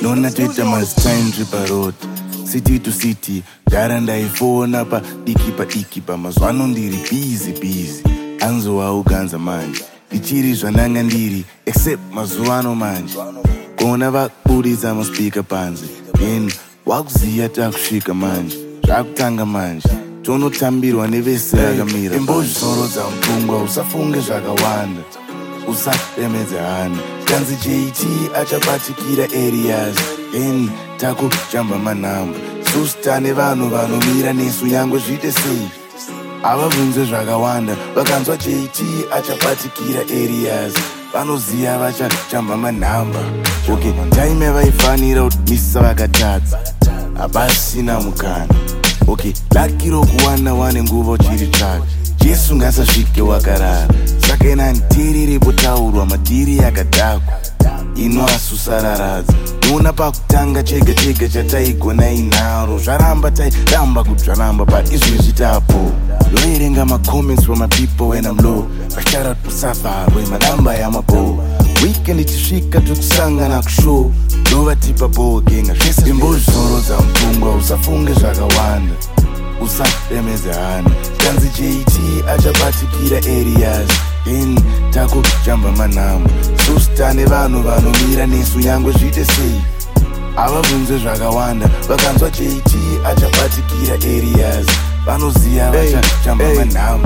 Nona teta must time trip a road city to city daranda ifona pa ikipa mazwano ndiri busy anzowa uganza manje ichiri zvananga ndiri except mazuwano manje kona vakudisa maspika panze then wakuziya takusvika manje zvakutanga manje tonotambirwa nevese rakamira imbozvisorodza mupfungwa usafunge zvakawanda usaremedza hana kanzi JT achabatikira areas then takujamba manhamba susitane vanhu vanomira nesu nyangwe zviite sei havabvunze zvakawanda vakanzwa JT achabatikira areas vanoziya vachajamba manhamba okay time vaifanira kumisisa vakatadza habasina mukana okay laki rokuwana wane nguva uchiri tsvaka jesu ngasasvike wakarara saka ina ndiri ripotaurwa madhiri yakadhakwa inoasusararadza nona pakutanga chega chataigona inharo zvaramba tairamba kuti zvaramba but izvezvi tapo ndoerenga macomments from my people when I'm low vachara kusafarwe manamba yamabo weekend ichisvika tokusangana kushow ndovatipa bogenga zvese imbozvisorodza mupfungwa usafunge zvakawanda usaremedza hana kanzi JT achabatikira areas then takujamba manhamba susitane vanhu vanomira nesu nyangwe zviite sei havabvunze zvakawanda vakanzwa JT achabatikira areas vanoziya vachajamba manhamba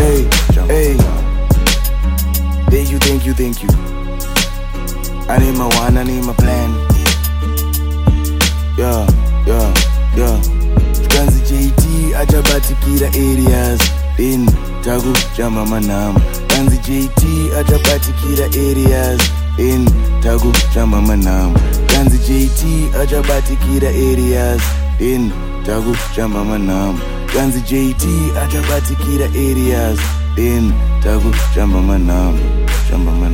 thank you I need my one, I need my plan yeah kanzi JT achabatikira areas then takujamba manhamba kanzi JT achabatikira areas then takujamba manhamba kanzi JT achabatikira areas then takujamba manhamba kanzi JT achabatikira areas then takujamba manhamba